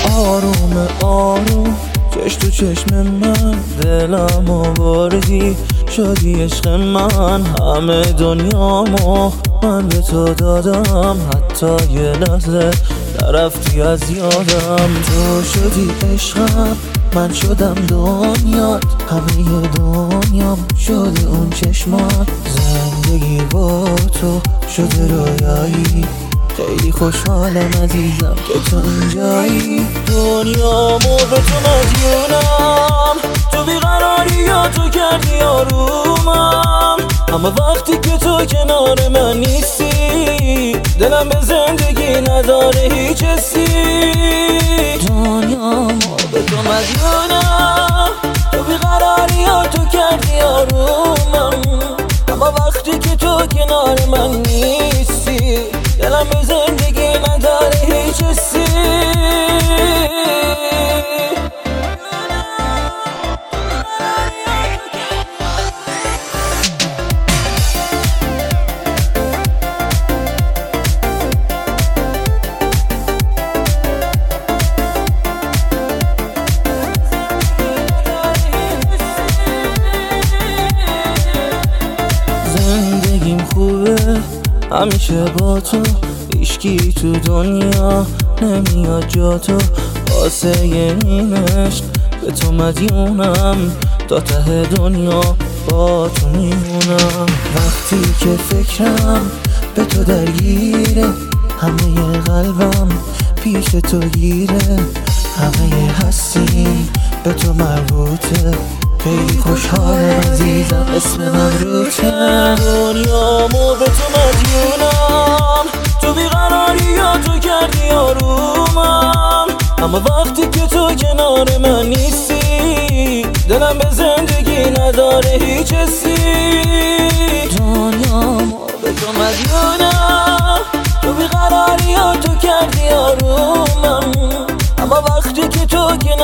آروم آروم چش تو چشم من دلم آوردی شدی عشق من. همه دنیامو من به تو دادم، حتی یه لحظه نرفتی از یادم. تو شدی عشقم، من شدم دنیات، همه دنیام شده اون چشمات. زندگی با تو شده رویایی، خیلی خوشحالم عزیزم که تو اینجایی. دنیامو به تو مدیونم، تو بیقراری یا تو کردی آرومم. اما وقتی که تو کنار من نیستی، دلم به زندگی نداره هیچ حسی. دنیامو به تو مدیونم، تو بیقراری یا تو کردی آرومم. اما وقتی که تو کنار من نیستی، دلم به زندگی نداره هیچ حسی. زندگیم خوبه همیشه با تو، هیچکی تو دنیا نمیاد جا تو. واسه این عشق به تو مدیونم، تا ته دنیا با تو میمونم. وقتی که فکرم به تو درگیره، همه قلبم پیش تو گیره. همه هستیم به تو مربوطه، خیلی خوشحالم عزیزم اسم من روته. دنیامو به تو مدیونم، تو بیقراری یا تو کردی آرومم. اما وقتی که تو کنار من نیستی، دلم به زندگی نداره هیچ حسی. دنیامو به تو مدیونم، تو بیقراری یا تو کردی آرومم. اما وقتی که تو کنار